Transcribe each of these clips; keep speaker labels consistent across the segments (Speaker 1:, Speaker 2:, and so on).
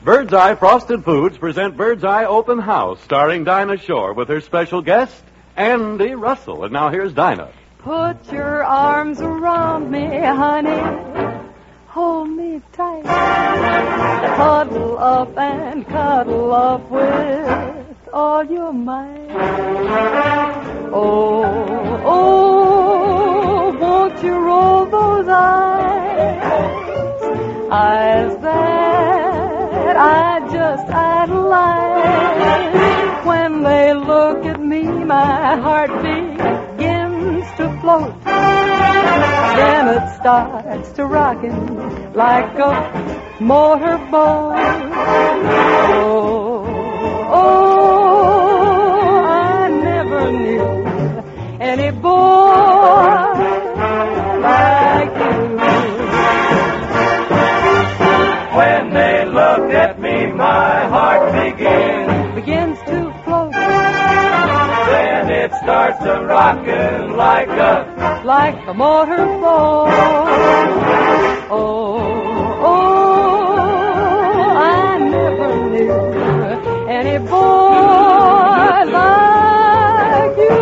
Speaker 1: Birdseye Frosted Foods present Birdseye Open House, starring Dinah Shore with her special guest, Andy Russell. And now here's Dinah.
Speaker 2: Put your arms around me, honey. Hold me tight. Cuddle up and cuddle up with all your might. Oh, won't you roll those eyes that I just idolize. When they look at me, my heart begins to float. Then it starts to rockin' like a motorboat. Oh, I never knew any boy like you.
Speaker 3: When they look at me, my heart begins
Speaker 2: to float.
Speaker 3: Then it starts to rockin' like a
Speaker 2: motorboat. Oh, I never knew any boy like you.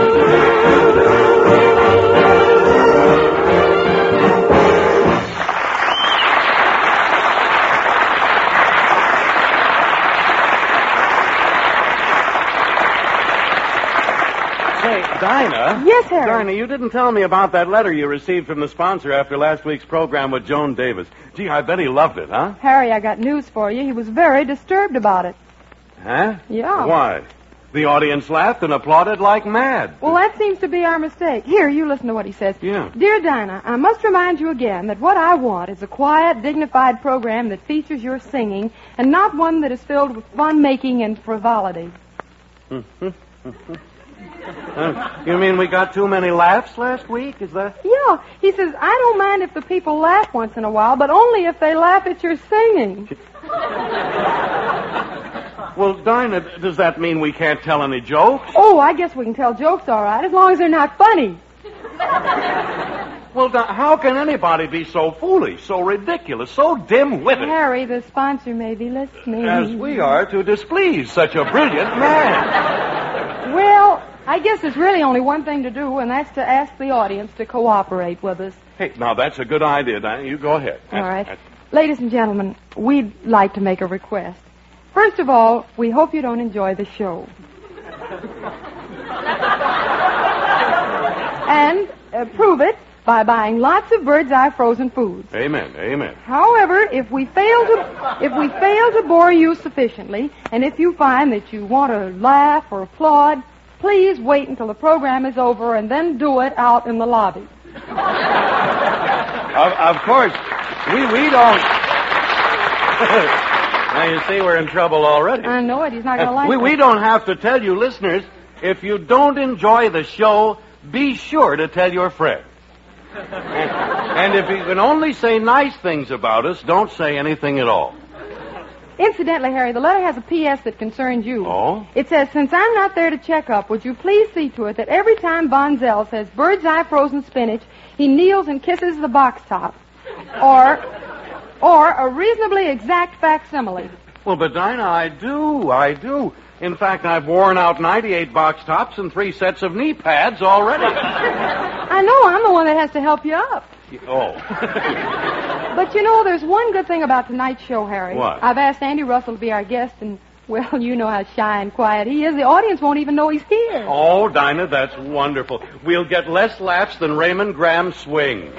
Speaker 1: Dinah?
Speaker 2: Yes, Harry?
Speaker 1: Dinah, you didn't tell me about that letter you received from the sponsor after last week's program with Joan Davis. Gee, I bet he loved it, huh?
Speaker 2: Harry, I got news for you. He was very disturbed about it.
Speaker 1: Huh?
Speaker 2: Yeah.
Speaker 1: Why? The audience laughed and applauded like mad.
Speaker 2: Well, that seems to be our mistake. Here, you listen to what he says.
Speaker 1: Yeah.
Speaker 2: Dear Dinah, I must remind you again that what I want is a quiet, dignified program that features your singing and not one that is filled with fun-making and frivolity.
Speaker 1: You mean we got too many laughs last week? Is that...
Speaker 2: Yeah. He says, I don't mind if the people laugh once in a while, but only if they laugh at your singing.
Speaker 1: Well, Dinah, does that mean we can't tell any jokes?
Speaker 2: Oh, I guess we can tell jokes all right, as long as they're not funny.
Speaker 1: Well, how can anybody be so foolish, so ridiculous, so dim-witted?
Speaker 2: Harry, the sponsor may be listening.
Speaker 1: As we are to displease such a brilliant man.
Speaker 2: Well, I guess there's really only one thing to do, and that's to ask the audience to cooperate with us.
Speaker 1: Hey, now that's a good idea, Dinah. You go ahead.
Speaker 2: All right. Ladies and gentlemen, we'd like to make a request. First of all, we hope you don't enjoy the show. And prove it by buying lots of Birdseye frozen foods.
Speaker 1: Amen, amen.
Speaker 2: However, if we fail to bore you sufficiently, and if you find that you want to laugh or applaud, please wait until the program is over and then do it out in the lobby.
Speaker 1: Of course, we don't... Now, you see, we're in trouble already.
Speaker 2: I know it. He's not going to like it.
Speaker 1: We don't have to tell you, listeners, if you don't enjoy the show, be sure to tell your friends. And if you can only say nice things about us, don't say anything at all.
Speaker 2: Incidentally, Harry, the letter has a P.S. that concerns you.
Speaker 1: Oh?
Speaker 2: It says, since I'm not there to check up, would you please see to it that every time Bonzel says Birdseye frozen spinach, he kneels and kisses the box top. Or a reasonably exact facsimile.
Speaker 1: Well, but Dinah, I do. In fact, I've worn out 98 box tops and 3 sets of knee pads already.
Speaker 2: I know, I'm the one that has to help you up.
Speaker 1: Oh.
Speaker 2: But you know, there's one good thing about tonight's show, Harry.
Speaker 1: What?
Speaker 2: I've asked Andy Russell to be our guest, and, well, you know how shy and quiet he is. The audience won't even know he's here.
Speaker 1: Oh, Dinah, that's wonderful. We'll get less laughs than Raymond Graham swing.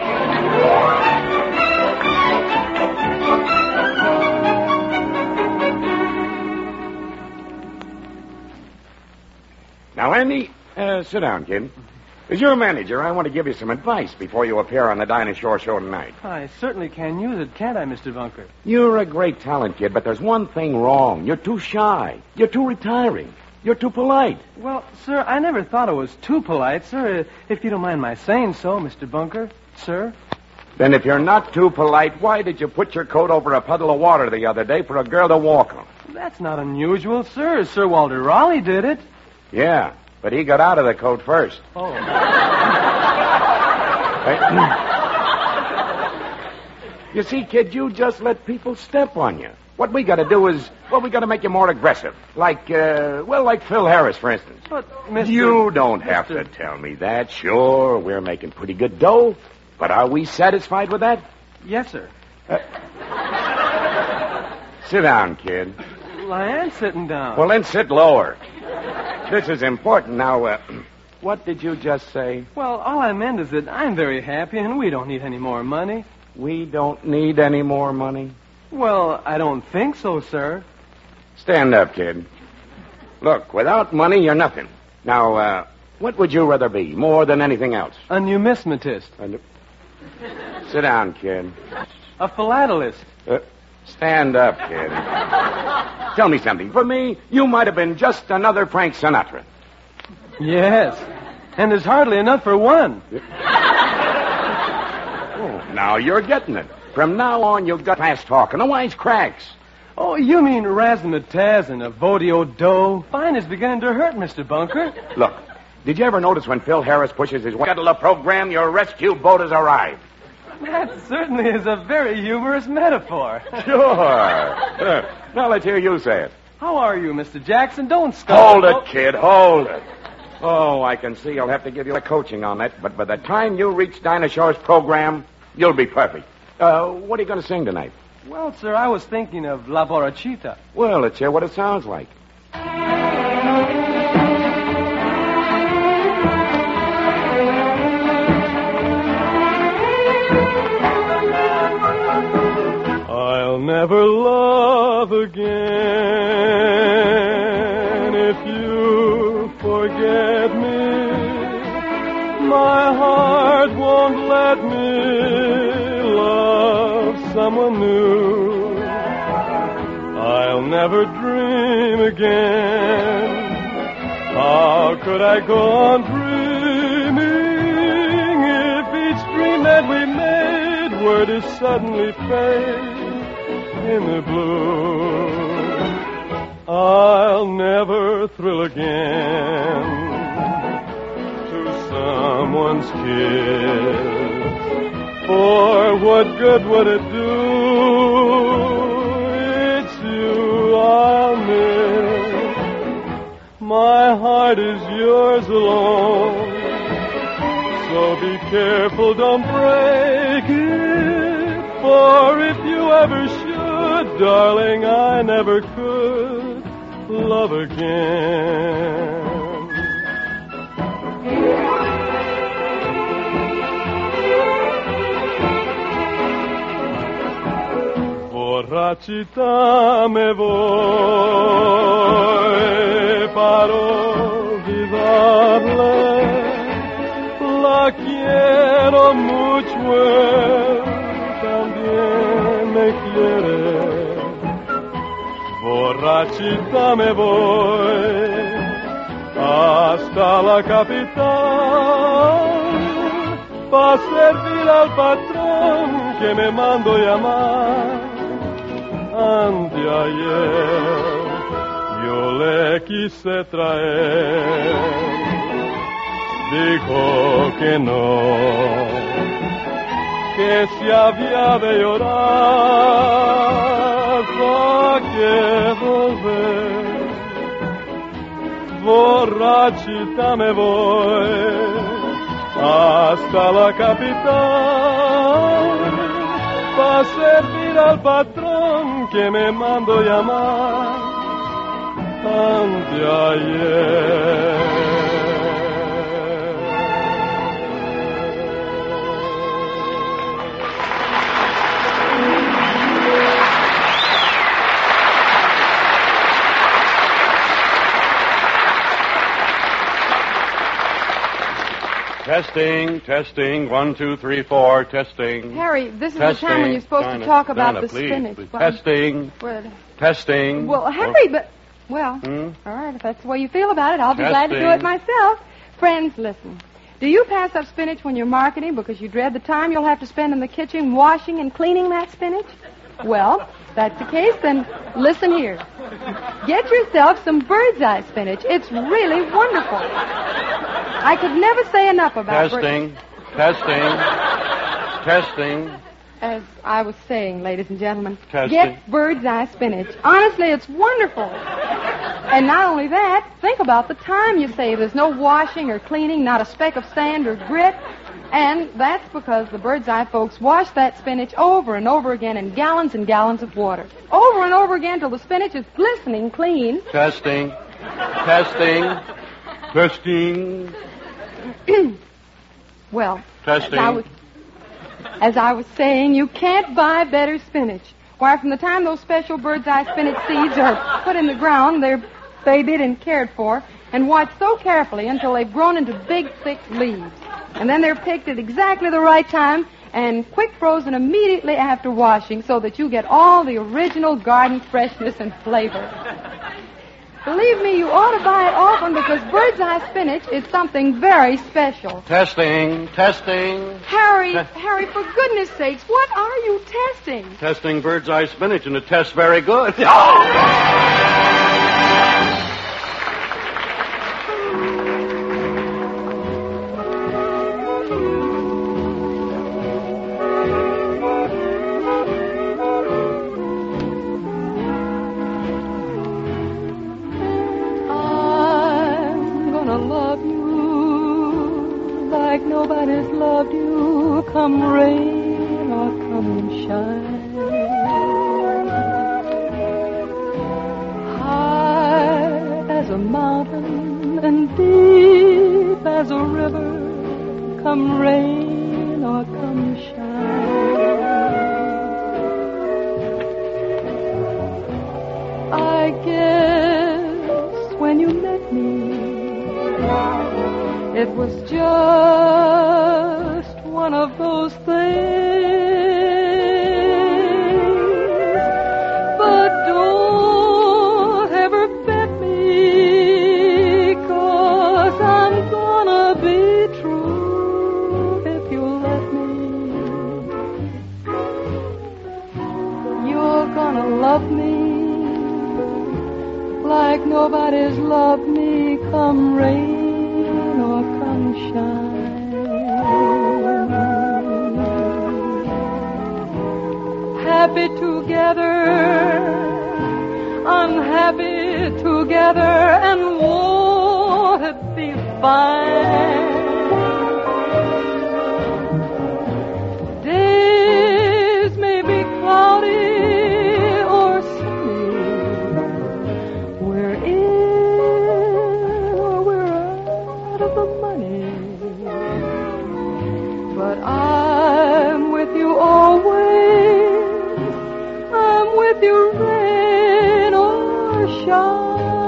Speaker 4: Now, Andy, sit down, kid. As your manager, I want to give you some advice before you appear on the Dinah Shore show tonight.
Speaker 5: I certainly can use it, can't I, Mr. Bunker?
Speaker 4: You're a great talent, kid, but there's one thing wrong. You're too shy. You're too retiring. You're too polite.
Speaker 5: Well, sir, I never thought I was too polite, sir, if you don't mind my saying so, Mr. Bunker, sir.
Speaker 4: Then if you're not too polite, why did you put your coat over a puddle of water the other day for a girl to walk on?
Speaker 5: That's not unusual, sir. Sir Walter Raleigh did it.
Speaker 4: Yeah, but he got out of the coat first.
Speaker 5: Oh.
Speaker 4: You see, kid, you just let people step on you. What we got to do is, we got to make you more aggressive. Like Phil Harris, for instance.
Speaker 5: But, Mr.
Speaker 4: You don't have to tell me that. Sure, we're making pretty good dough. But are we satisfied with that?
Speaker 5: Yes, sir.
Speaker 4: Sit down, kid.
Speaker 5: Well, I am sitting down.
Speaker 4: Well, then sit lower. This is important. Now, what did you just say?
Speaker 5: Well, all I meant is that I'm very happy and we don't need any more money.
Speaker 4: We don't need any more money?
Speaker 5: Well, I don't think so, sir.
Speaker 4: Stand up, kid. Look, without money, you're nothing. Now, what would you rather be, more than anything else?
Speaker 5: A numismatist.
Speaker 4: Sit down, kid.
Speaker 5: A philatelist.
Speaker 4: Stand up, kid. Tell me something. For me, you might have been just another Frank Sinatra.
Speaker 5: Yes. And there's hardly enough for one.
Speaker 4: Oh, now you're getting it. From now on, you've got fast talk and the wise cracks.
Speaker 5: Oh, you mean razzmatazz and a vodio dough? Fine is beginning to hurt, Mr. Bunker.
Speaker 4: Look, did you ever notice when Phil Harris pushes his Wetala program, your rescue boat has arrived?
Speaker 5: That certainly is a very humorous metaphor.
Speaker 4: Sure. Now let's hear you say it.
Speaker 5: How are you, Mr. Jackson? Don't stop.
Speaker 4: Hold it, kid. Hold it. Oh, I can see I'll have to give you a coaching on that, but by the time you reach Dinah Shore's program, you'll be perfect. What are you going to sing tonight?
Speaker 5: Well, sir, I was thinking of La Borrachita.
Speaker 4: Well, let's hear what it sounds like.
Speaker 5: I'll never love again if you forget me. My heart won't let me love someone new. I'll never dream again. How could I go on dreaming if each dream that we made were to suddenly fade in the blue? I'll never thrill again to someone's kiss. For what good would it do? It's you I'll miss. My heart is yours alone. So be careful, don't break it. For if you ever should, darling, I never could love again. Borrachita me voy para olvidarla. La quiero mucho, él también me quiere. Borrachita me voy hasta la capital para servir al patrón que me mandó llamar. Anteayer yo le quise traer, dijo que no, que se había de llorar para que volver. Borrachita me voy hasta la capital para servir al patrón que me mandó llamar anteayer.
Speaker 1: Testing. 1, 2, 3, 4. Testing.
Speaker 2: Harry, this is the time when you're supposed to talk about the
Speaker 1: please,
Speaker 2: spinach.
Speaker 1: Please.
Speaker 2: Well,
Speaker 1: Testing.
Speaker 2: Well, Harry, but... Well, all right, if that's the way you feel about it, I'll be glad to do it myself. Friends, listen. Do you pass up spinach when you're marketing because you dread the time you'll have to spend in the kitchen washing and cleaning that spinach? Well, if that's the case, then listen here. Get yourself some bird's eye spinach. It's really wonderful. I could never say enough about
Speaker 1: Testing.
Speaker 2: As I was saying, ladies and gentlemen,
Speaker 1: Testing.
Speaker 2: get bird's eye spinach. Honestly, it's wonderful. And not only that, think about the time you save. There's no washing or cleaning, not a speck of sand or grit. And that's because the bird's eye folks wash that spinach over and over again in gallons and gallons of water. Over and over again till the spinach is glistening clean.
Speaker 1: Testing. Testing. Testing.
Speaker 2: Well,
Speaker 1: Testing.
Speaker 2: As I was saying, you can't buy better spinach. Why, from the time those special bird's eye spinach seeds are put in the ground, they're babied and cared for and watched so carefully until they've grown into big, thick leaves. And then they're picked at exactly the right time and quick frozen immediately after washing so that you get all the original garden freshness and flavor. Believe me, you ought to buy it often because bird's eye spinach is something very special.
Speaker 1: Testing. Testing.
Speaker 2: Harry, for goodness sakes, what are you testing?
Speaker 1: Testing bird's eye spinach, and it tests very good.
Speaker 2: Nobody's loved you, come rain or come shine. High as a mountain and deep as a river, come rain or come shine. I guess when you met me, it was just one of those things. But don't ever bet me, 'cause I'm gonna be true if you let me. You're gonna love me like nobody's loved me, come rain or come shine. Happy together, unhappy together, and won't it be fine? Days may be cloudy or sunny, we're in or we're out of the money, but I'm with you always. I'm with you rain or shine.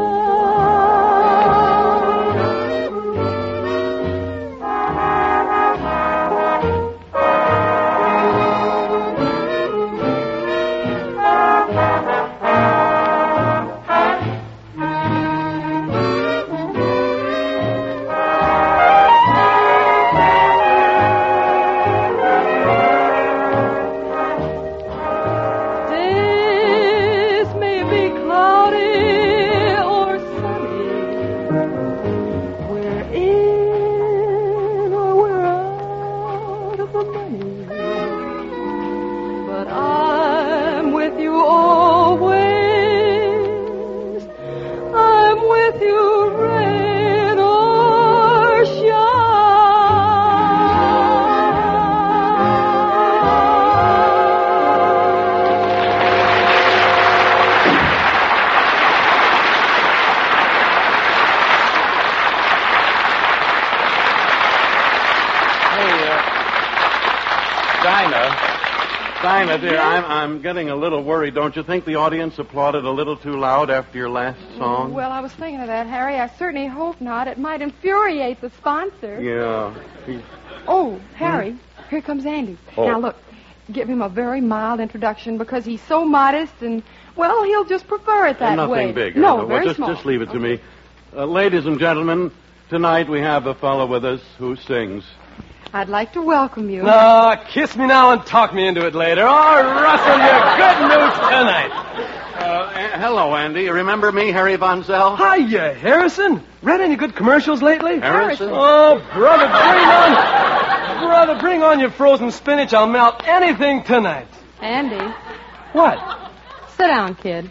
Speaker 2: Dinah, dear, I'm getting a little worried. Don't you think the audience applauded a little too loud after your last song? Well, I was thinking of that, Harry. I certainly hope not. It might infuriate the sponsor.
Speaker 1: Yeah.
Speaker 2: Oh, Harry, here comes Andy.
Speaker 1: Oh.
Speaker 2: Now, look, give him a very mild introduction because he's so modest and, well, he'll just prefer it that way.
Speaker 1: Nothing big.
Speaker 2: No,
Speaker 1: Well,
Speaker 2: very small.
Speaker 1: Just leave it to me. Ladies and gentlemen, tonight we have a fellow with us who sings.
Speaker 2: I'd like to welcome you.
Speaker 5: No, kiss me now and talk me into it later. Oh, Russell, you're good news tonight.
Speaker 1: Hello, Andy. You remember me, Harry Von Zell?
Speaker 5: Hiya, Harrison. Read any good commercials lately?
Speaker 1: Harrison?
Speaker 5: Oh, brother, bring on. Brother, bring on your frozen spinach. I'll melt anything tonight.
Speaker 2: Andy,
Speaker 5: What?
Speaker 2: sit down, kid.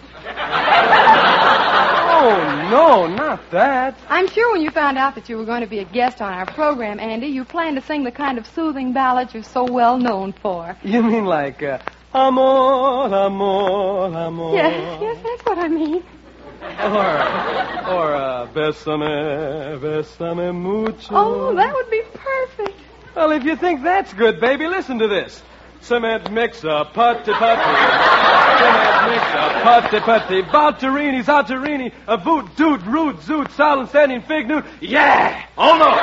Speaker 5: Oh, no, not that.
Speaker 2: I'm sure when you found out that you were going to be a guest on our program, Andy, you planned to sing the kind of soothing ballads you're so well known for.
Speaker 5: You mean like, amor, amor, amor.
Speaker 2: Yes, that's what I mean.
Speaker 5: Or, bésame, bésame mucho.
Speaker 2: Oh, that would be perfect.
Speaker 5: Well, if you think that's good, baby, listen to this. Cement mixer, putty putty. Cement mixer, putty putty. Balterini, Zalterini, a voot, doot, root, zoot, solemn, setting, fig, newt. Yeah! Oh, no!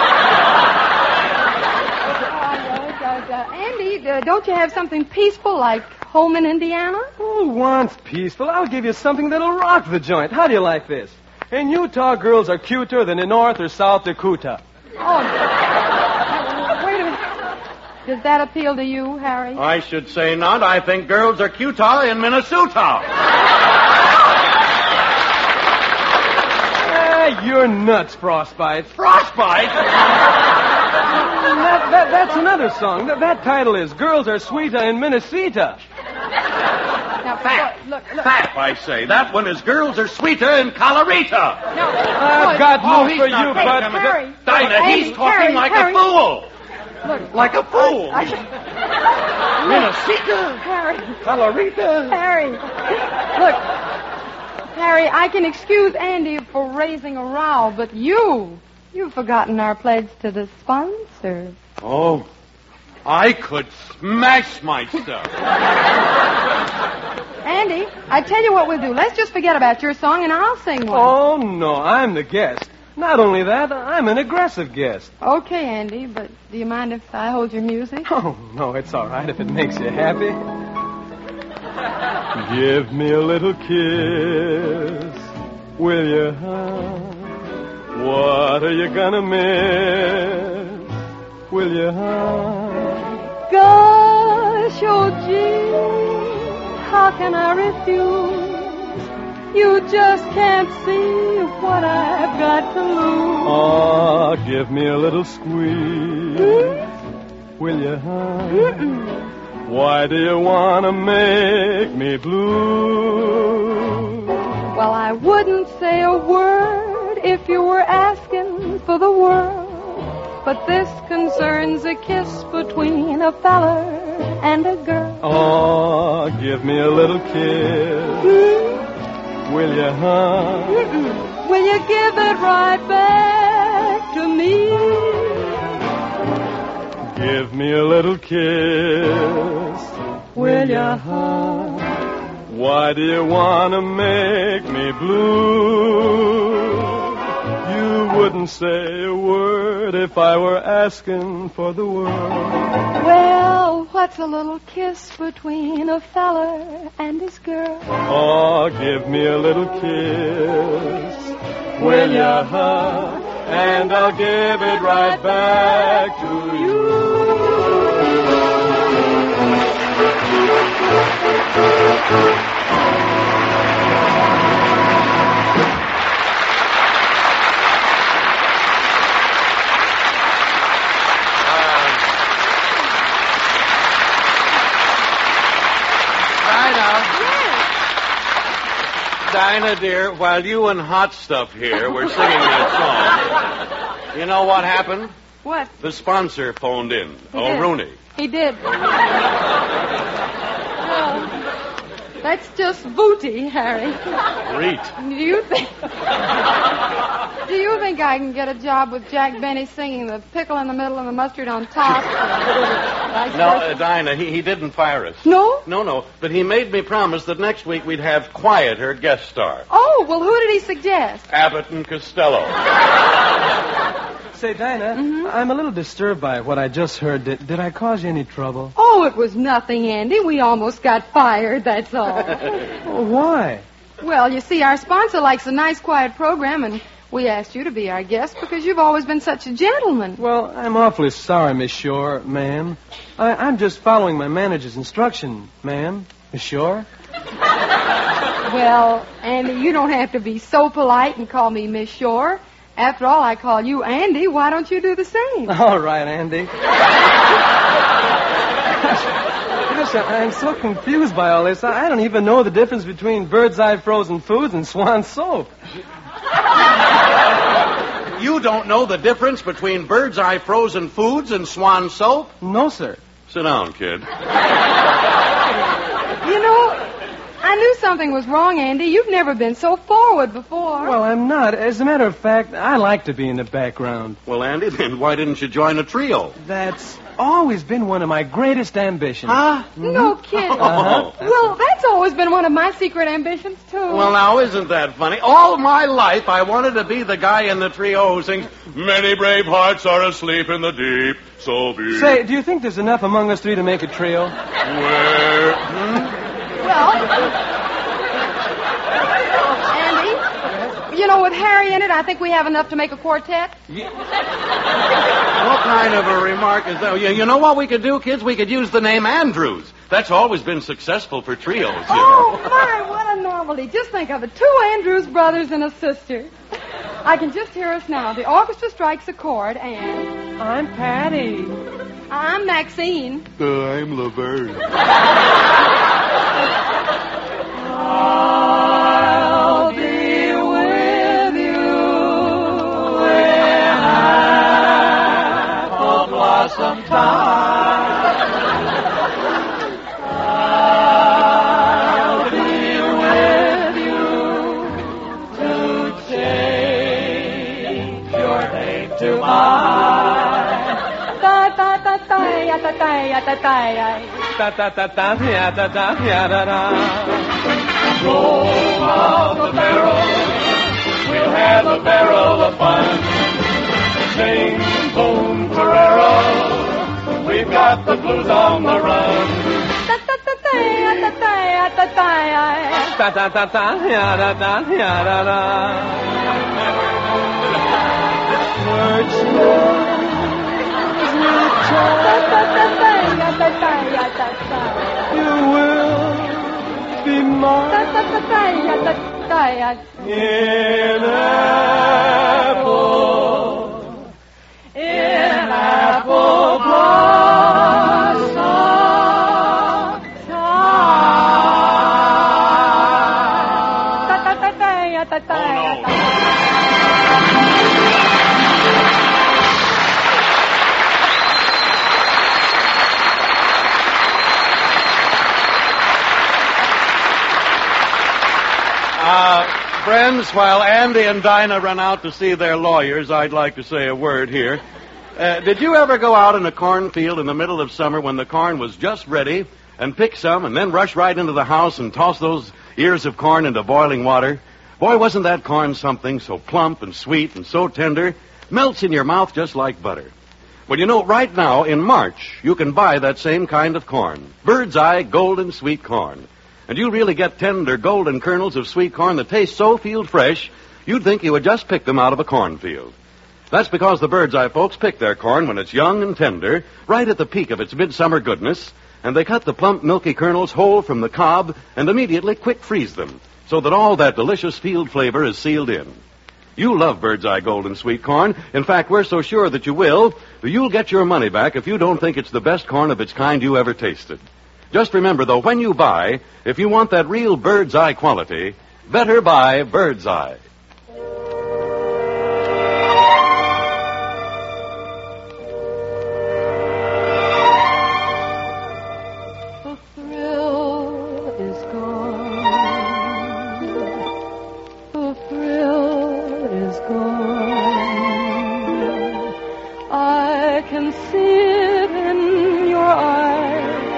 Speaker 2: Andy, don't you have something peaceful like home in Indiana?
Speaker 5: Who wants peaceful? I'll give you something that'll rock the joint. How do you like this? In Utah, girls are cuter than in North or South Dakota.
Speaker 2: Oh, wait a minute. Does that appeal to you, Harry?
Speaker 1: I should say not. I think girls are cuter in Minnesota.
Speaker 5: You're nuts, Frostbite.
Speaker 1: Frostbite?
Speaker 5: That's another song. That title is Girls Are Sweeter in Minnesota.
Speaker 2: Now,
Speaker 1: Fat.
Speaker 2: Look.
Speaker 1: Fat, I say. That one is girls are sweeter in Colorado.
Speaker 2: No.
Speaker 5: I've got news for you, bud.
Speaker 2: Harry.
Speaker 1: Dinah,
Speaker 2: Andy,
Speaker 1: he's talking
Speaker 2: Harry,
Speaker 1: like
Speaker 2: Harry.
Speaker 1: a fool.
Speaker 2: Look.
Speaker 1: Like a fool.
Speaker 2: Minnesota. Harry.
Speaker 1: Colorado.
Speaker 2: Harry. Look. Harry, I can excuse Andy for raising a row, but you've forgotten our pledge to the sponsor.
Speaker 1: Oh, I could smash myself.
Speaker 2: Andy, I tell you what we'll do. Let's just forget about your song and I'll sing one.
Speaker 5: Oh, no, I'm the guest. Not only that, I'm an aggressive guest.
Speaker 2: Okay, Andy, but do you mind if I hold your music?
Speaker 5: Oh, no, it's all right if it makes you happy. Give me a little kiss, will you, huh? What are you gonna miss, will you, huh?
Speaker 2: Gosh, oh gee, how can I refuse? You just can't see what I've got to lose.
Speaker 5: Oh, give me a little squeeze, will you, huh? Why do you want to make me blue?
Speaker 2: Well, I wouldn't say a word if you were asking for the world. But this concerns a kiss between a feller and a girl.
Speaker 5: Oh, give me a little kiss, will you, huh?
Speaker 2: Will you give it right back to me?
Speaker 5: Give me a little kiss, will ya, huh? Why do you want to make me blue? You wouldn't say a word if I were asking for the world.
Speaker 2: Well, what's a little kiss between a feller and his girl?
Speaker 5: Oh, give me a little kiss, will ya, huh? And I'll give it right back to you.
Speaker 1: Dinah, dear, while you and Hot Stuff here were singing that song, you know what happened?
Speaker 2: What?
Speaker 1: The sponsor phoned in, Rooney.
Speaker 2: He did. That's just booty, Harry.
Speaker 1: Great.
Speaker 2: Do you think I can get a job with Jack Benny singing the pickle in the middle and the mustard on top?
Speaker 1: No, Dinah, he didn't fire us.
Speaker 2: No?
Speaker 1: No, but he made me promise that next week we'd have Quiet, her guest star.
Speaker 2: Oh, well, who did he suggest?
Speaker 1: Abbott and Costello.
Speaker 5: Say, Dinah, I'm a little disturbed by what I just heard. Did I cause you any trouble?
Speaker 2: Oh, it was nothing, Andy. We almost got fired, that's all.
Speaker 5: Why?
Speaker 2: Well, you see, our sponsor likes a nice, quiet program, and we asked you to be our guest because you've always been such a gentleman.
Speaker 5: Well, I'm awfully sorry, Miss Shore, ma'am. I'm just following my manager's instruction, ma'am. Miss Shore?
Speaker 2: Well, Andy, you don't have to be so polite and call me Miss Shore. After all, I call you Andy. Why don't you do the same?
Speaker 5: All right, Andy. Gosh, I'm so confused by all this. I don't even know the difference between Bird's Eye frozen foods and Swan soap.
Speaker 1: You don't know the difference between Bird's Eye frozen foods and Swan soap?
Speaker 5: No, sir.
Speaker 1: Sit down, kid.
Speaker 2: You know, I knew something was wrong, Andy. You've never been so forward before.
Speaker 5: Well, I'm not. As a matter of fact, I like to be in the background.
Speaker 1: Well, Andy, then why didn't you join a trio?
Speaker 5: That's always been one of my greatest ambitions.
Speaker 1: Huh?
Speaker 2: No kidding.
Speaker 1: Uh-huh.
Speaker 2: Well, that's always been one of my secret ambitions, too.
Speaker 1: Well, now, isn't that funny? All my life, I wanted to be the guy in the trio who sings, "Many brave hearts are asleep in the deep, so be."
Speaker 5: Say, do you think there's enough among us three to make a trio?
Speaker 1: Where?
Speaker 2: Well, Andy, you know, with Harry in it, I think we have enough to make a quartet.
Speaker 1: What kind of a remark is that? You know what we could do, kids? We could use the name Andrews. That's always been successful for trios, you
Speaker 2: Oh,
Speaker 1: know.
Speaker 2: my, what a novelty. Just think of it. 2 Andrews brothers and a sister. I can just hear us now. The orchestra strikes a chord, and...
Speaker 5: I'm Patty.
Speaker 2: I'm Maxine.
Speaker 1: I'm Laverne.
Speaker 3: I'll be with you in apple blossom time. I'll be with you to change your name to mine.
Speaker 5: Ta-ta-ta-ta-ya-ta-ta-ya-ta-ta-ya.
Speaker 3: Roll out the barrel, we'll have a barrel of fun. Sing boom Ferrero, we've got the blues on the run.
Speaker 5: You will be mine in apple blossom
Speaker 1: Friends, while Andy and Dinah run out to see their lawyers, I'd like to say a word here. Did you ever go out in a cornfield in the middle of summer when the corn was just ready and pick some and then rush right into the house and toss those ears of corn into boiling water? Boy, wasn't that corn something, so plump and sweet and so tender, melts in your mouth just like butter. Well, you know, right now in March, you can buy that same kind of corn, Bird's Eye Golden Sweet Corn. And you really get tender golden kernels of sweet corn that taste so field fresh, you'd think you had just picked them out of a cornfield. That's because the Bird's Eye folks pick their corn when it's young and tender, right at the peak of its midsummer goodness, and they cut the plump, milky kernels whole from the cob and immediately quick freeze them, so that all that delicious field flavor is sealed in. You love Bird's Eye Golden Sweet Corn. In fact, we're so sure that you will, that you'll get your money back if you don't think it's the best corn of its kind you ever tasted. Just remember, though, when you buy, if you want that real Bird's Eye quality, better buy Bird's Eye.
Speaker 2: The thrill is gone. The thrill is gone. I can see it in your eyes.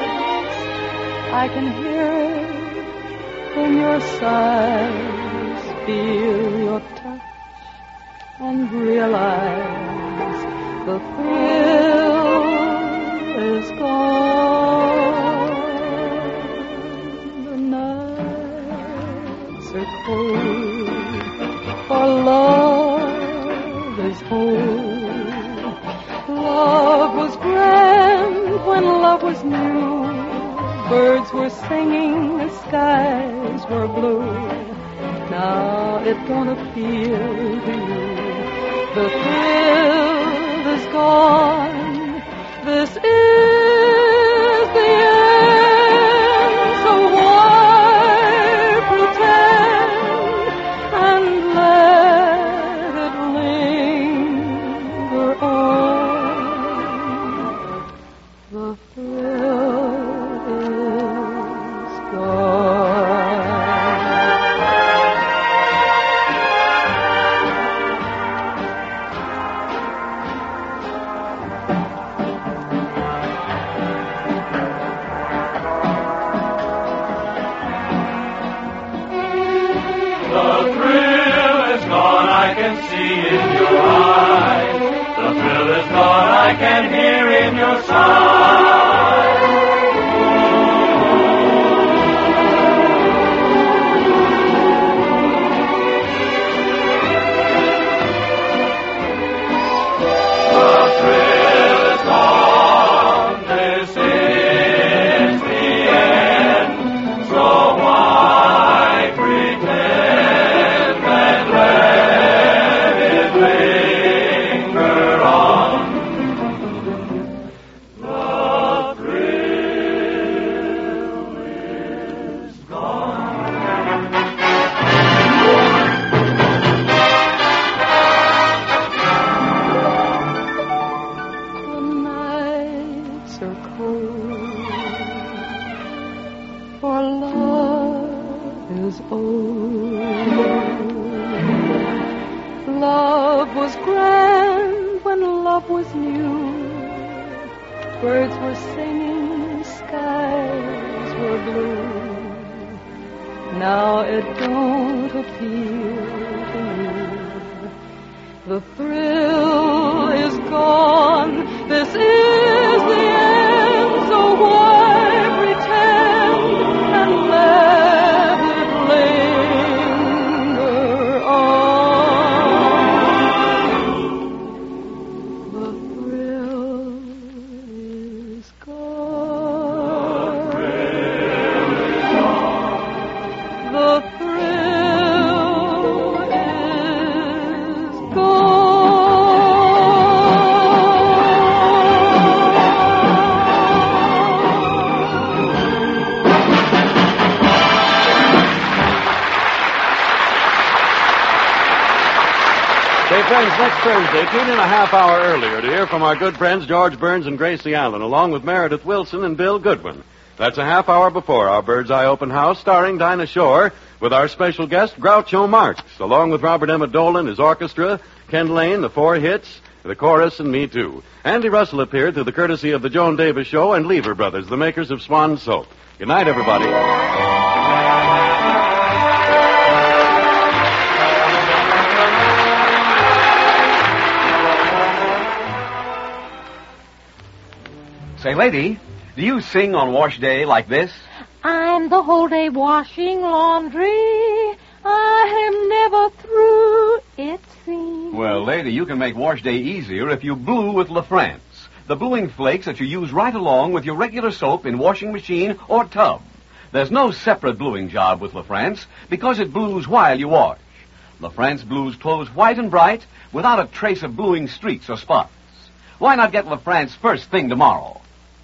Speaker 2: I can hear it in your sighs, feel your touch, and realize the thrill is gone. The nights are cold, for love is whole. Love was grand when love was new. Birds were singing, the skies were blue. Now it's gonna feel to you
Speaker 6: The thrill is gone. This is the end. So why pretend and let it linger on? The thrill is gone.
Speaker 3: The thrill is gone, I can see in your eyes. The thrill is gone, I can hear in your sighs. The thrill is gone, this is the end. So why pretend and let it linger on? The thrill is gone.
Speaker 6: The nights are cold, for love is old. Love was grand when love was new. Birds were singing, skies were blue. Now it don't appeal to me. The thrill is gone. This is the end. So why pretend and let it linger on? The thrill is gone. The thrill is
Speaker 1: Say, friends, next Thursday, tune in a half hour earlier to hear from our good friends George Burns and Gracie Allen, along with Meredith Wilson and Bill Goodwin. That's a half hour before our Bird's Eye Open House, starring Dinah Shore, with our special guest, Groucho Marx, along with Robert Emmett Dolan, his orchestra, Ken Lane, the Four Hits, the chorus, and me, too. Andy Russell appeared through the courtesy of the Joan Davis Show and Lever Brothers, the makers of Swan Soap. Good night, everybody.
Speaker 7: Say, lady, do you sing on wash day like this?
Speaker 8: I'm the whole day washing laundry. I am never through, it seems.
Speaker 7: Well, lady, you can make wash day easier if you blue with La France. The bluing flakes that you use right along with your regular soap in washing machine or tub. There's no separate bluing job with La France because it blues while you wash. La France blues clothes white and bright without a trace of bluing streaks or spots. Why not get La France first thing tomorrow?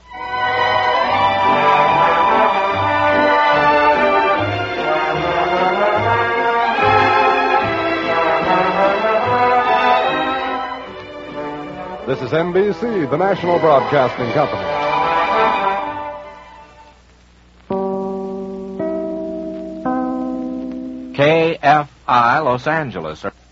Speaker 9: This is NBC, the national broadcasting company.
Speaker 10: KFI Los Angeles.